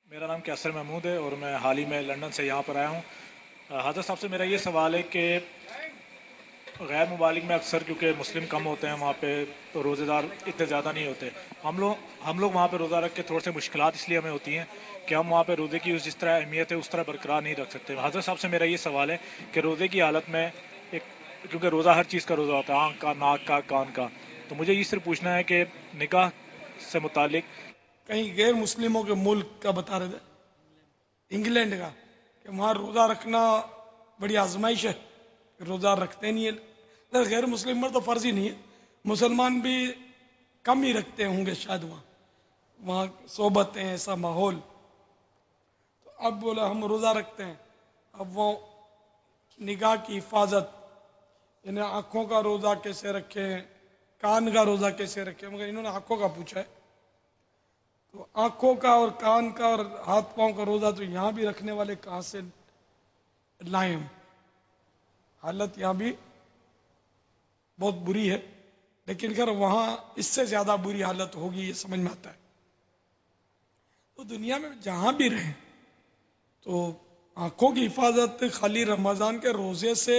میرا نام کیسر محمود ہے اور میں حال ہی میں لندن سے یہاں پر آیا ہوں۔ حضرت صاحب سے میرا یہ سوال ہے کہ غیر ممالک میں اکثر کیونکہ مسلم کم ہوتے ہیں وہاں پہ روزے دار اتنے زیادہ نہیں ہوتے، ہم لوگ وہاں پہ روزہ رکھ کے تھوڑے سے مشکلات اس لیے ہمیں ہوتی ہیں کہ ہم وہاں پہ روزے کی جس طرح اہمیت ہے اس طرح برقرار نہیں رکھ سکتے۔ حضرت صاحب سے میرا یہ سوال ہے کہ روزے کی حالت میں ایک، کیونکہ روزہ ہر چیز کا روزہ ہوتا ہے، آنکھ کا، ناک کا، کان کا، تو مجھے یہ صرف پوچھنا ہے کہ نکاح سے متعلق کہیں غیر مسلموں کے ملک کا بتا رہے تھے، انگلینڈ کا، کہ وہاں روزہ رکھنا بڑی آزمائش ہے، روزہ رکھتے نہیں ہے۔ غیر مسلم پر تو فرض ہی نہیں ہے، مسلمان بھی کم ہی رکھتے ہوں گے شاید، وہاں صحبتیں ایسا ماحول، تو اب بولا ہم روزہ رکھتے ہیں، اب وہ نگاہ کی حفاظت، یعنی آنکھوں کا روزہ کیسے رکھیں، کان کا روزہ کیسے رکھیں، مگر انہوں نے آنکھوں کا پوچھا ہے، تو آنکھوں کا اور کان کا اور ہاتھ پاؤں کا روزہ تو یہاں بھی رکھنے والے کہاں سے لائیں ہم؟ حالت یہاں بھی بہت بری ہے، لیکن خیر وہاں اس سے زیادہ بری حالت ہوگی، یہ سمجھ میں آتا ہے۔ تو دنیا میں جہاں بھی رہیں تو آنکھوں کی حفاظت خالی رمضان کے روزے سے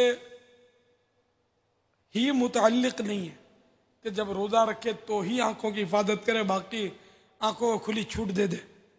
ہی متعلق نہیں ہے کہ جب روزہ رکھے تو ہی آنکھوں کی حفاظت کرے، باقی آنکھوں کو کھلی چھوٹ دے دے،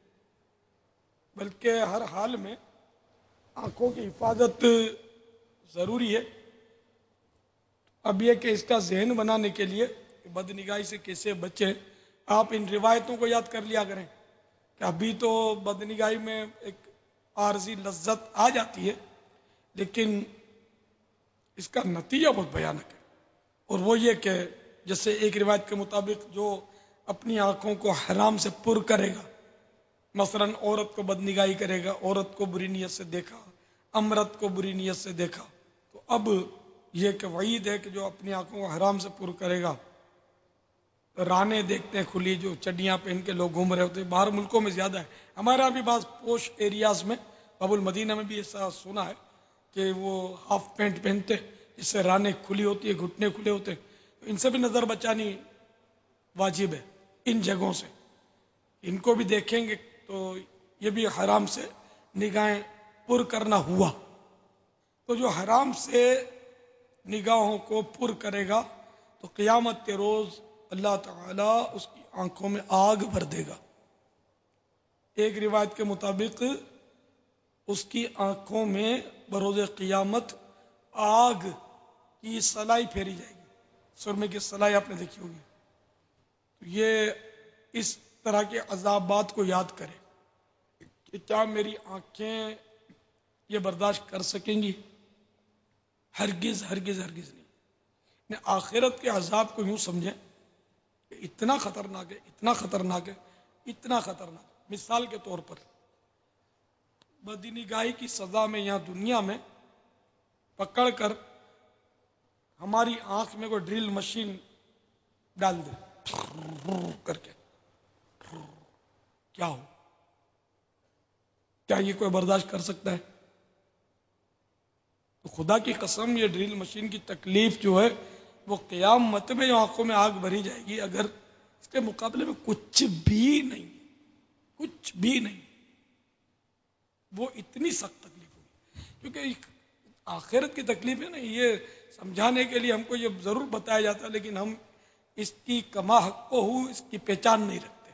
بلکہ ہر حال میں آنکھوں کی حفاظت ضروری ہے۔ اب یہ کہ اس کا ذہن بنانے کے لیے بد نگاہی سے کیسے بچیں، آپ ان روایتوں کو یاد کر لیا کریں کہ ابھی تو بد نگاہی میں ایک عارضی لذت آ جاتی ہے، لیکن اس کا نتیجہ بہت بھیانک ہے، اور وہ یہ کہ جیسے ایک روایت کے مطابق جو اپنی آنکھوں کو حرام سے پر کرے گا، مثلا عورت کو بد نگاہی کرے گا، عورت کو بری نیت سے دیکھا، امرت کو بری نیت سے دیکھا، تو اب یہ کہ وعید ہے کہ جو اپنی آنکھوں کو حرام سے پر کرے گا، رانے دیکھتے ہیں کھلی، جو چڈیاں پہن کے لوگ گھوم رہے ہوتے ہیں، باہر ملکوں میں زیادہ ہے، ہمارے یہاں بھی بعض پوش ایریاز میں، باب المدینہ میں بھی ایسا سنا ہے کہ وہ ہاف پینٹ پہنتے، جس سے رانے کھلی ہوتی ہے، گھٹنے کھلے ہوتے ہیں، ان سے بھی نظر بچانی واجب ہے، ان جگہوں سے ان کو بھی دیکھیں گے تو یہ بھی حرام سے نگاہیں پر کرنا ہوا۔ تو جو حرام سے نگاہوں کو پر کرے گا تو قیامت کے روز اللہ تعالیٰ اس کی آنکھوں میں آگ بھر دے گا۔ ایک روایت کے مطابق اس کی آنکھوں میں بروز قیامت آگ کی سلائی پھیری جائے گی، سرمے کی سلائی آپ نے دیکھی ہوگی، تو یہ اس طرح کے عذابات کو یاد کرے کہ کیا میری آنکھیں یہ برداشت کر سکیں گی؟ ہرگز ہرگز ہرگز نہیں۔ آخرت کے عذاب کو یوں سمجھیں کہ اتنا خطرناک ہے، اتنا خطرناک ہے، اتنا خطرناک، مثال کے طور پر بدنگاہی کی سزا میں یہاں دنیا میں پکڑ کر ہماری آنکھ میں کوئی ڈرل مشین ڈال دے کر کے، کیا ہو؟ کیا یہ کوئی برداشت کر سکتا ہے؟ تو خدا کی قسم یہ ڈرل مشین کی تکلیف جو ہے وہ قیامت میں جو آنکھوں میں آگ بھری جائے گی، اگر اس کے مقابلے میں کچھ بھی نہیں، کچھ بھی نہیں، وہ اتنی سخت تکلیف ہوگی۔ کیونکہ آخرت کی تکلیف ہے نا، یہ سمجھانے کے لیے ہم کو یہ ضرور بتایا جاتا ہے، لیکن ہم اس کی کما حق ہو اس کی پہچان نہیں رکھتے۔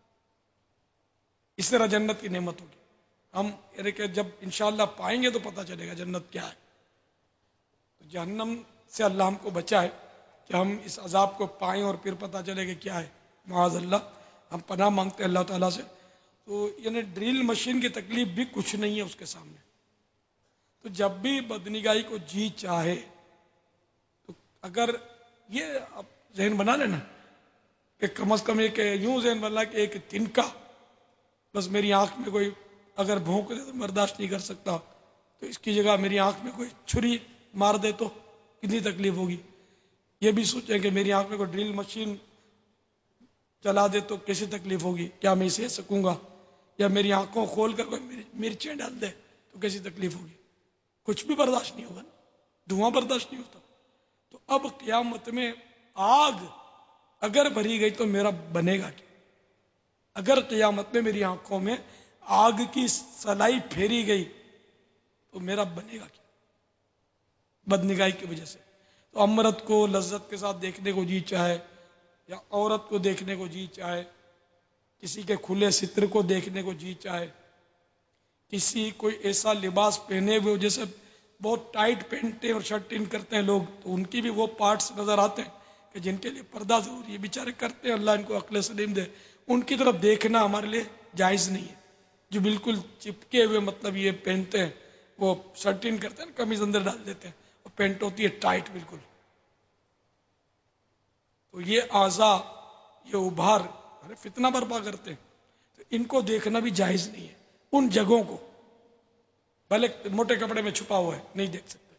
اس طرح جنت کی نعمت ہوگی، ہم کہ جب انشاءاللہ پائیں گے تو پتہ چلے گا جنت کیا ہے۔ تو جہنم سے اللہ ہم کو بچائے کہ ہم اس عذاب کو پائیں اور پھر پتہ چلے کہ کیا ہے، معاذ اللہ، ہم پناہ مانگتے ہیں اللہ تعالیٰ سے۔ تو یعنی ڈرل مشین کی تکلیف بھی کچھ نہیں ہے اس کے سامنے۔ تو جب بھی بدنگاہی کو جی چاہے تو اگر یہ آپ ذہن بنا لینا کہ کم از کم ایک یوں ذہن بنا کہ ایک تنکا، بس میری آنکھ میں کوئی اگر بھونک دے تو برداشت نہیں کر سکتا، تو اس کی جگہ میری آنکھ میں کوئی چھری مار دے تو کتنی تکلیف ہوگی۔ یہ بھی سوچیں کہ میری آنکھ میں کوئی ڈرل مشین چلا دے تو کیسی تکلیف ہوگی، کیا میں اسے سکوں گا؟ یا میری آنکھوں کھول کر کوئی مرچیں ڈال دے تو کیسی تکلیف ہوگی؟ کچھ بھی برداشت نہیں ہوگا، دھواں برداشت نہیں ہوتا۔ تو اب قیامت میں آگ اگر بھری گئی تو میرا بنے گا کیا؟ اگر قیامت میں میری آنکھوں میں آگ کی سلائی پھیری گئی تو میرا بنے گا کیا؟ بد نگاہی کی وجہ سے. تو امرت کو لذت کے ساتھ دیکھنے کو جی چاہے، یا عورت کو دیکھنے کو جی چاہے، کسی کے کھلے ستر کو دیکھنے کو جی چاہے، کسی کوئی ایسا لباس پہنے ہوئے جیسے بہت ٹائٹ پہنتے اور شرٹ ان کرتے ہیں لوگ، تو ان کی بھی وہ پارٹس نظر آتے ہیں کہ جن کے لیے پردہ ضروری ہے، بیچارے کرتے ہیں، اللہ ان کو عقل سلیم دے. ان کی طرف دیکھنا ہمارے لیے جائز نہیں ہے. جو بالکل چپکے ہوئے مطلب یہ پہنتے ہیں، وہ شرٹ ان کرتے ہیں، قمیض اندر ڈال دیتے ہیں اور پینٹ ہوتی ہے ٹائٹ بالکل. تو یہ اعضا، یہ ابھار فتنہ برپا کرتے ہیں. تو ان کو دیکھنا بھی جائز نہیں ہے. ان جگہوں کو بھلے موٹے کپڑے میں چھپا ہوا ہے نہیں دیکھ سکتے.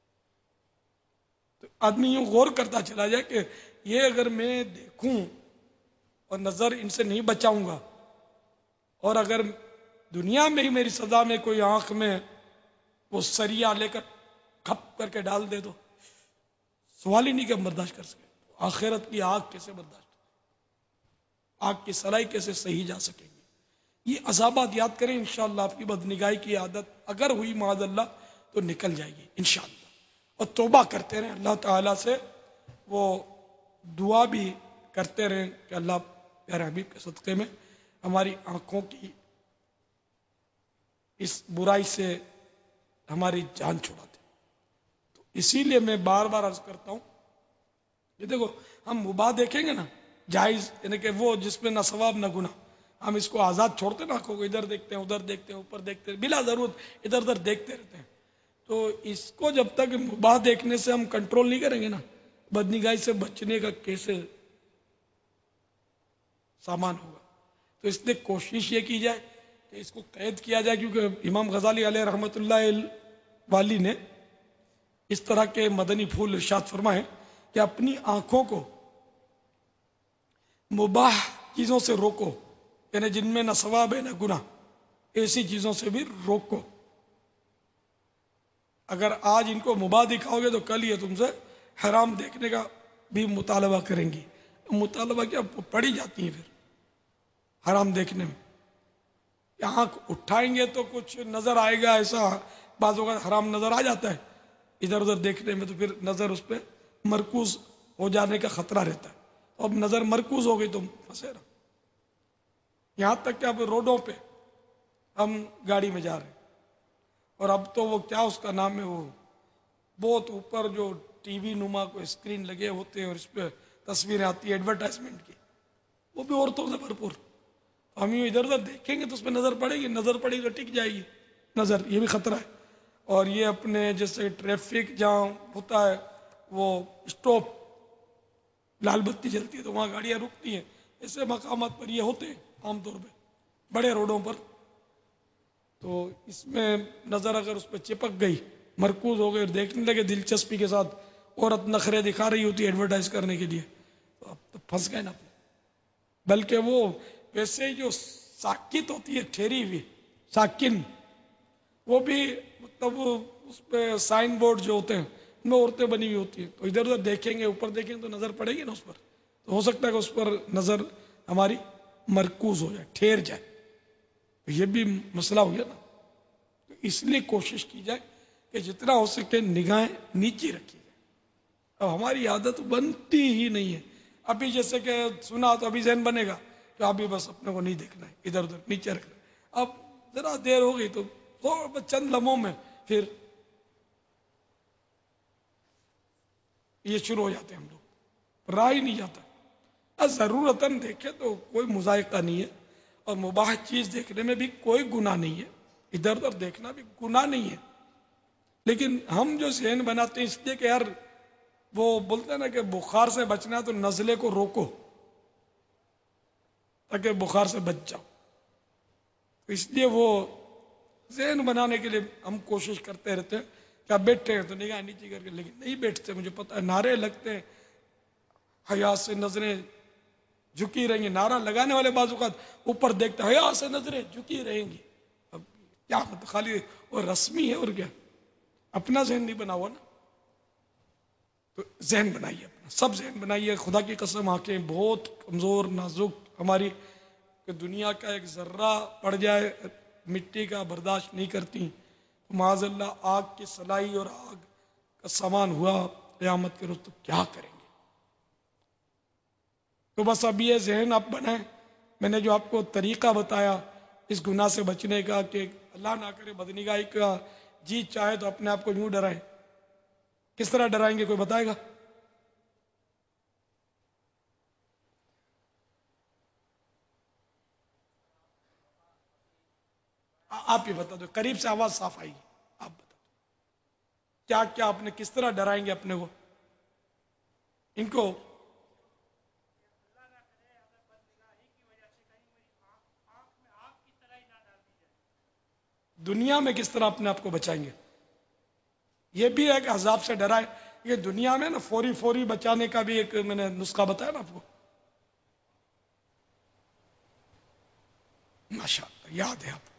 تو آدمی یوں غور کرتا چلا جائے کہ یہ اگر میں دیکھوں اور نظر ان سے نہیں بچاؤں گا، اور اگر دنیا میں ہی میری سزا میں کوئی آنکھ میں وہ سریا لے کر کھپ کر کے ڈال دے، تو سوال ہی نہیں کہ ہم برداشت کر سکیں. آخرت کی آگ کیسے برداشت، آگ کی سلائی کیسے صحیح جا سکیں گے؟ یہ عذابات یاد کریں، انشاءاللہ آپ کی بدنگاہی کی عادت اگر ہوئی معاذ اللہ تو نکل جائے گی انشاءاللہ. اور توبہ کرتے رہیں اللہ تعالیٰ سے، وہ دعا بھی کرتے رہیں کہ اللہ پیارے حبیب کے صدقے میں ہماری آنکھوں کی اس برائی سے ہماری جان چھڑا دے. تو اسی لیے میں بار بار عرض کرتا ہوں، یہ دیکھو ہم مباح دیکھیں گے نا، جائز، یعنی کہ وہ جس میں نہ ثواب نہ گناہ، ہم اس کو آزاد چھوڑتے نا، آنکھوں کو ادھر دیکھتے ہیں ادھر دیکھتے ہیں اوپر دیکھتے ہیں، بلا ضرورت ادھر ادھر دیکھتے رہتے ہیں. تو اس کو جب تک مباح دیکھنے سے ہم کنٹرول نہیں کریں گے نا، بدنگاہی سے بچنے کا کیسے سامان ہوگا؟ تو اس لیے کوشش یہ کی جائے کہ اس کو قید کیا جائے، کیونکہ امام غزالی علیہ رحمۃ اللہ والی نے اس طرح کے مدنی پھول ارشاد فرمائے کہ اپنی آنکھوں کو مباح چیزوں سے روکو، یعنی جن میں نہ ثواب ہے نہ گناہ، ایسی چیزوں سے بھی روکو. اگر آج ان کو مباح دکھاؤ گے تو کل یہ تم سے حرام دیکھنے کا بھی مطالبہ کریں گی. مطالبہ کیا پڑی جاتی ہیں پھر حرام دیکھنے میں. آنکھ اٹھائیں گے تو کچھ نظر آئے گا، ایسا بعض اوقات حرام نظر آ جاتا ہے ادھر ادھر دیکھنے میں، تو پھر نظر اس پہ مرکوز ہو جانے کا خطرہ رہتا ہے. اب نظر مرکوز ہو گئی تو پھنسے رہا. یہاں تک کہ اب روڈوں پہ ہم گاڑی میں جا رہے ہیں، اور اب تو وہ کیا اس کا نام ہے، وہ بہت اوپر جو ٹی وی نما کو اسکرین لگے ہوتے ہیں اور اس پہ تصویریں آتی ہیں ایڈورٹائزمنٹ کی، وہ بھی عورتوں سے بھرپور. ہم یہ ادھر ادھر دیکھیں گے تو اس پہ نظر پڑے گی، نظر پڑے گی تو ٹک جائے گی نظر، یہ بھی خطرہ ہے. اور یہ اپنے جیسے ٹریفک جہاں ہوتا ہے، وہ اسٹاپ لال بتی جلتی ہے تو وہاں گاڑیاں رکتی ہیں، ایسے مقامات پر یہ ہوتے ہیں عام طور پہ بڑے روڈوں پر. تو اس میں نظر اگر اس پہ چپک گئی، مرکوز ہو گئی اور دیکھنے لگے دلچسپی کے ساتھ، عورت نخرے دکھا رہی ہوتی ہے ایڈورٹائز کرنے کے لیے، تو اب تو پھنس گئے نا. بلکہ وہ ویسے جو ساکت ہوتی ہے ٹھہری ہوئی ساکن، وہ بھی مطلب اس پہ سائن بورڈ جو ہوتے ہیں ان میں عورتیں بنی ہوئی ہوتی ہیں، تو ادھر ادھر دیکھیں گے اوپر دیکھیں گے تو نظر پڑے گی نا اس پر، تو ہو سکتا ہے کہ اس پر نظر ہماری مرکوز ہو جائے، ٹھہر جائے. یہ بھی مسئلہ ہو گیا نا. تو اس لیے کوشش کی جائے کہ جتنا ہو سکے نگاہیں نیچی رکھی جائے. اب ہماری عادت بنتی ہی نہیں ہے. ابھی جیسے کہ سنا تو ابھی ذہن بنے گا کہ ابھی بس اپنے کو نہیں دیکھنا ہے، ادھر ادھر نیچے رکھنا ہے. اب ذرا دیر ہو گئی تو چند لمحوں میں پھر یہ شروع ہو جاتے ہیں ہم لوگ، راہ ہی نہیں جاتا. ضرورتاً دیکھے تو کوئی مذائقہ نہیں ہے، اور مباح چیز دیکھنے میں بھی کوئی گناہ نہیں ہے، ادھر ادھر دیکھنا بھی گناہ نہیں ہے. لیکن ہم جو ذہن بناتے ہیں اس لیے کہ یار وہ بولتے ہیں نا کہ بخار سے بچنا ہے تو نزلے کو روکو تاکہ بخار سے بچ جاؤ. اس لیے وہ ذہن بنانے کے لیے ہم کوشش کرتے رہتے ہیں کہ آپ بیٹھے ہیں تو نگاہ نیچی کر کے، لیکن نہیں بیٹھتے. مجھے پتہ ہے نعرے لگتے ہیں، حیا سے نظریں جھکی رہیں گی. نعرہ لگانے والے بعض اوقات اوپر دیکھتے ہیں، حیا سے نظریں جھکی رہیں گی. اب کیا مطلب، خالی وہ رسمی ہے اور کیا، اپنا ذہن نہیں بنا ہوا نا. تو ذہن بنائیے اپنا، سب ذہن بنائیے. خدا کی قسم آنکھیں بہت کمزور نازک ہماری، کہ دنیا کا ایک ذرہ پڑ جائے مٹی کا برداشت نہیں کرتی تو معاذ اللہ آگ کی سلائی اور آگ کا سامان ہوا قیامت کے روز تو کیا کریں گے؟ تو بس اب یہ ذہن آپ بنائیں. میں نے جو آپ کو طریقہ بتایا اس گناہ سے بچنے کا کہ اللہ نہ کرے بدنگاہی کا جی چاہے تو اپنے آپ کو یوں ڈرائیں. کس طرح ڈرائیں گے؟ کوئی بتائے گا؟ آپ ہی بتا دو، قریب سے آواز صاف آئی. آپ بتا دو کیا کیا آپ نے کس طرح ڈرائیں گے اپنے کو ان کو؟ دنیا میں کس طرح اپنے آپ کو بچائیں گے؟ یہ بھی ہے کہ عذاب سے ڈرائے. یہ دنیا میں نا فوری فوری بچانے کا بھی ایک میں نے نسخہ بتایا نا آپ کو. ماشاء اللہ یاد ہے آپ.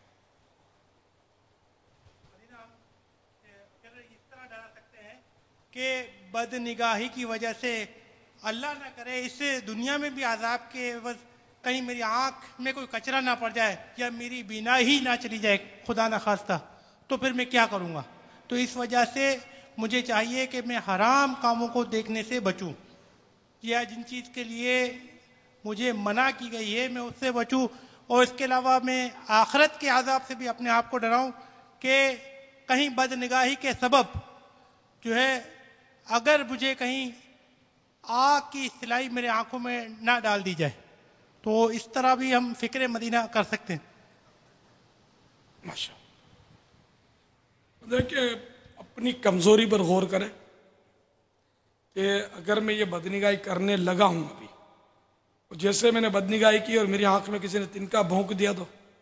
اس طرح ڈرا سکتے ہیں کہ بد نگاہی کی وجہ سے اللہ نہ کرے اس دنیا میں بھی عذاب کے عوض کہیں میری آنکھ میں کوئی کچرا نہ پڑ جائے یا میری بینا ہی نہ چلی جائے خدا نہ خواستہ، تو پھر میں کیا کروں گا؟ تو اس وجہ سے مجھے چاہیے کہ میں حرام کاموں کو دیکھنے سے بچوں، یا جن چیز کے لیے مجھے منع کی گئی ہے میں اس سے بچوں. اور اس کے علاوہ میں آخرت کے عذاب سے بھی اپنے آپ کو ڈراؤں کہ کہیں بد نگاہی کے سبب جو ہے اگر مجھے کہیں آگ کی سلائی میرے آنکھوں میں نہ ڈال دی جائے. تو اس طرح بھی ہم فکر مدینہ کر سکتے ہیں. ماشاء اللہ. دیکھیں اپنی کمزوری پر غور کریں کہ اگر میں یہ بدنگاہی کرنے لگا ہوں ابھی، جیسے میں نے بدنگاہی کی اور میری آنکھ میں کسی نے تنکا بھونک دیا تو،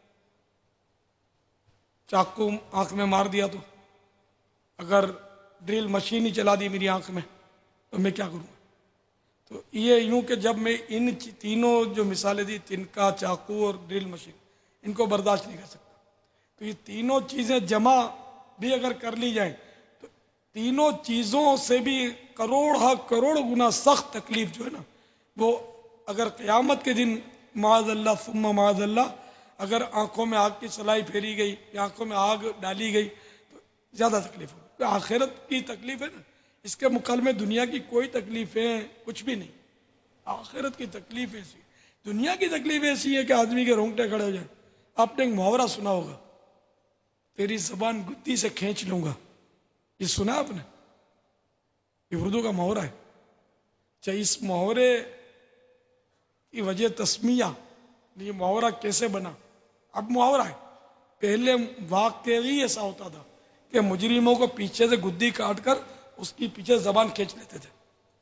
چاقو آنکھ میں مار دیا تو، اگر ڈرل مشین ہی چلا دی میری آنکھ میں تو میں کیا کروں؟ تو یہ یوں کہ جب میں ان تینوں جو مثالیں دی، تنکا، چاقو اور ڈرل مشین، ان کو برداشت نہیں کر سکتا، تو یہ تینوں چیزیں جمع بھی اگر کر لی جائیں تو تینوں چیزوں سے بھی کروڑ گنا سخت تکلیف جو ہے نا، وہ اگر قیامت کے دن معاذ اللہ ثم معاذ اللہ اگر آنکھوں میں آگ کی سلائی پھیری گئی یا آنکھوں میں آگ ڈالی گئی تو زیادہ تکلیف ہوگی. آخرت کی تکلیف ہے نا، اس کے مقابلے میں دنیا کی کوئی تکلیفیں کچھ بھی نہیں. آخرت کی تکلیف ایسی، دنیا کی تکلیف ایسی ہے کہ آدمی کے رونگٹے کھڑے ہو جائیں. آپ نے ایک محاورہ سنا ہوگا، تیری زبان گدی سے کھینچ لوں گا. یہ سنا آپ نے؟ یہ اردو کا محاورہ ہے. چاہے اس محاورے کی وجہ تسمیہ، یہ محاورہ کیسے بنا؟ اب محاورہ ہے، پہلے واقعی ایسا ہوتا تھا کہ مجرموں کو پیچھے سے گدی کاٹ کر اس کی پیچھے زبان کھینچ لیتے تھے.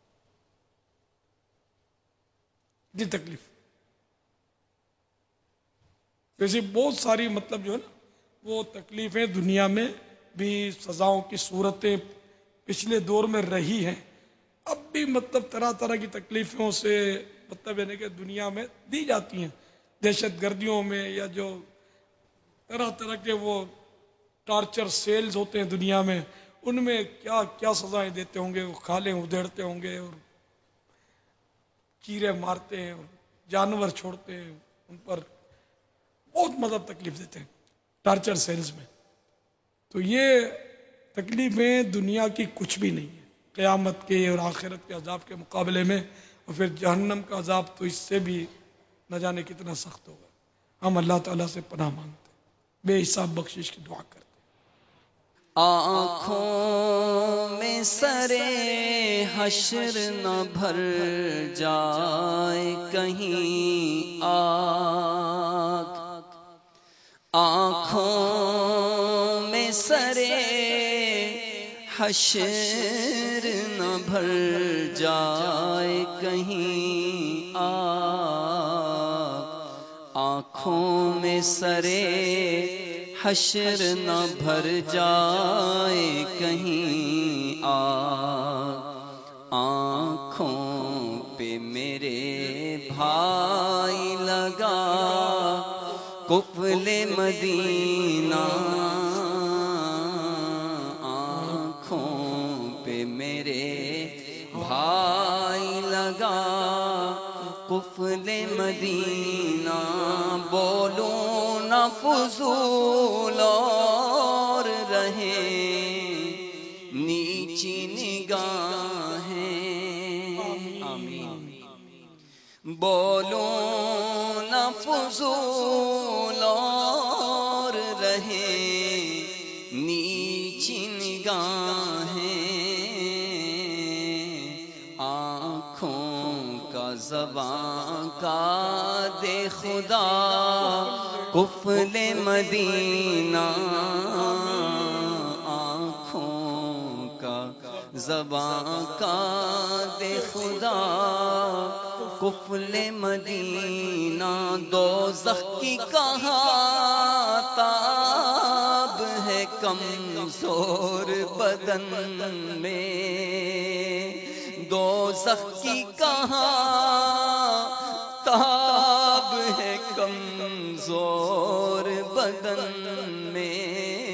یہ تکلیف ویسے بہت ساری مطلب جو ہے نا وہ تکلیفیں دنیا میں بھی، سزاؤں کی صورتیں پچھلے دور میں رہی ہیں، اب بھی مطلب طرح طرح کی تکلیفوں سے مطلب یعنی کہ دنیا میں دی جاتی ہیں. دہشت گردیوں میں یا جو طرح طرح کے وہ ٹارچر سیلز ہوتے ہیں دنیا میں، ان میں کیا کیا سزائیں دیتے ہوں گے. وہ کھالیں ادھیڑتے ہوں گے اور چیرے مارتے ہیں اور جانور چھوڑتے ہیں، ان پر بہت مطلب تکلیف دیتے ہیں ٹارچر سیلز میں. تو یہ تکلیفیں دنیا کی کچھ بھی نہیں ہے قیامت کے اور آخرت کے عذاب کے مقابلے میں. اور پھر جہنم کا عذاب تو اس سے بھی نہ جانے کتنا سخت ہوگا. ہم اللہ تعالیٰ سے پناہ مانگتے ہیں، بے حساب بخشش کی دعا کرتے ہیں. آنکھوں میں سرے حشر نہ بھر جائے کہیں آگ، آنکھوں میں سرے حشر نہ بھر جائے کہیں آگ، آنکھوں میں سرے حشر نہ بھر جائے کہیں آگ، آنکھوں پہ میرے بھائی لگا قفل مدینہ، آنکھوں پہ میرے بھائی لگا قفل مدینہ. بولوں نہ نہ فضول اور رہے نیچی نگاہیں، آمین۔ بولوں نہ فضول اور رہے نیچی نگاہیں، آنکھوں کا زبان کا دے خدا قفل مدینہ، آنکھوں کا زبان کا دے خدا قفل مدینہ، دوزخ کی کہاں تاب ہے کمزور بدن میں، دوزخ کی کہاں تاب ہے کمزور بدن میں،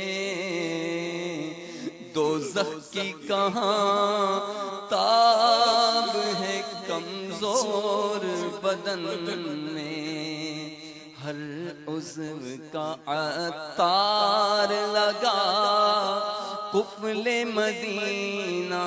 دوزخ کی کہاں تاب ہے کمزور بدن میں، ہر عضو کا عطار لگا قفل مدینہ،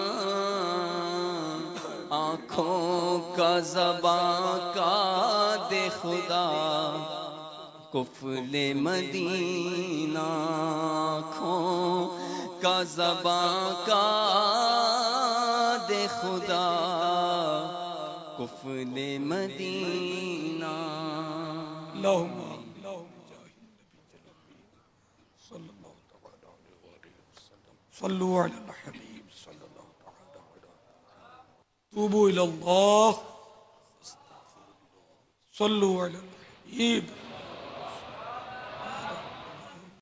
آنکھوں کا زبان کا دے خدا قفل مدینہ، آنکھوں کا زبان کا دے خدا قفل مدینہ۔ اللہم صلو علی الحبیب صلی اللہ تعالی علیہ وسلم، توبوا الی اللہ، صلو علی الحبیب۔